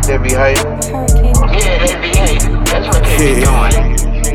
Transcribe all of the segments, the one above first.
They be hype. Yeah, they be hating. That's what they be doing.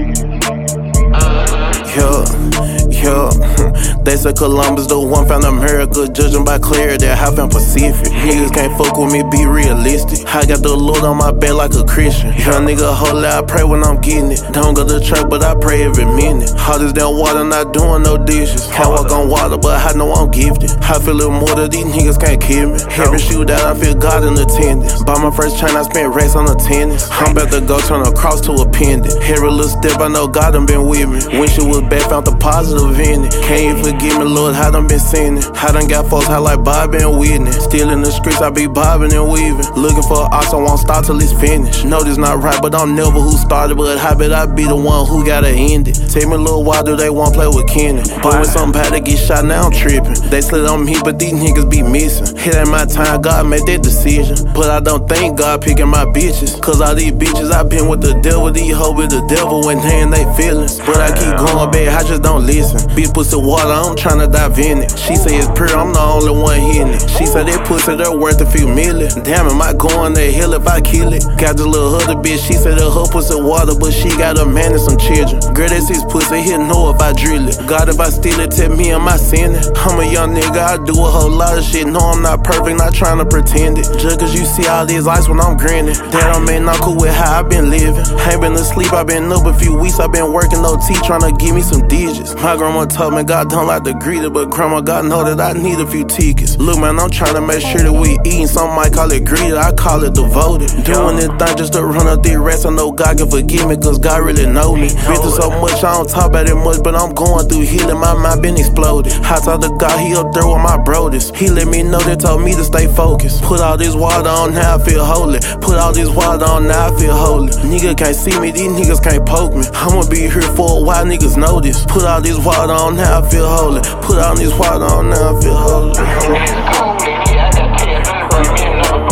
They said Columbus the one found America, judging by clarity, I found Pacific. Niggas can't fuck with me, be realistic. I got the Lord on my back like a Christian. Young nigga, hold out, I pray when I'm getting it. Don't go to church, but I pray every minute. All this damn water, not doing no dishes. Can't walk on water, but I know I'm gifted. I feel it more that these niggas can't kill me. Every shootout, I feel God in attendance. Bought my first chain, I spent racks on the tennis. I'm about to go turn a cross to a pendant. Every little step, I know God done been with me. When she was bad, found the positive in it. Can't you forgive me, Lord, I done been sinning. I done got folks high like Bobby and Whitney. Still in the streets, I be bobbing and weaving. Looking for an ox, I won't stop till it's finished. Know this not right, but I'm never who started. But I bet I be the one who gotta end it. Take me a little while, do they want play with Kenny? But when somebody get shot, now I'm tripping. They slid on me, but these niggas be missing. It ain't my time, God made that decision. But I don't think God picking my bitches. Cause all these bitches, I been with the devil. These hoes with the devil when they in they feelings. But I keep going back, I just don't listen. Bitch pussy water, I'm tryna dive in it. She say it's pure, I'm the only one hitting it. She said that pussy, they're worth a few million. Damn, am I going to hell if I kill it? Got this little other bitch, she said that her pussy water, but she got a man and some children. Girl, that's his pussy, he'll know if I drill it. God, if I steal it, tell me am I sinning? I'm a young nigga, I do a whole lot of shit. No, I'm not perfect, not trying to pretend it. Just cause you see all these lights when I'm grinning, that don't mean I'm cool with how I been living. Ain't been asleep, I been up a few weeks, I been working OT, trying to give me some digits. My grandma told me God don't like to greet it, but grandma God know that I need a few tickets. Look man, I'm trying to make sure that we eating. Some might call it greedy, I call it devoted. Doing this thing just to run up these rats. I know God can forgive me, cause God really know me. Been through so much, I don't talk about it much, but I'm going through healing, my mind been exploded. I talk to God, he up there with my broders. He let me know, they told me to stay focused. Put all this water on, now I feel holy. Put all this water on, now I feel holy. Nigga can't see me, these niggas can't poke me. I'ma be here for a while, niggas know this. Put all this water on, now I feel holy. Put all this water on, now I feel holy. It's cold in here, I gotta tell you,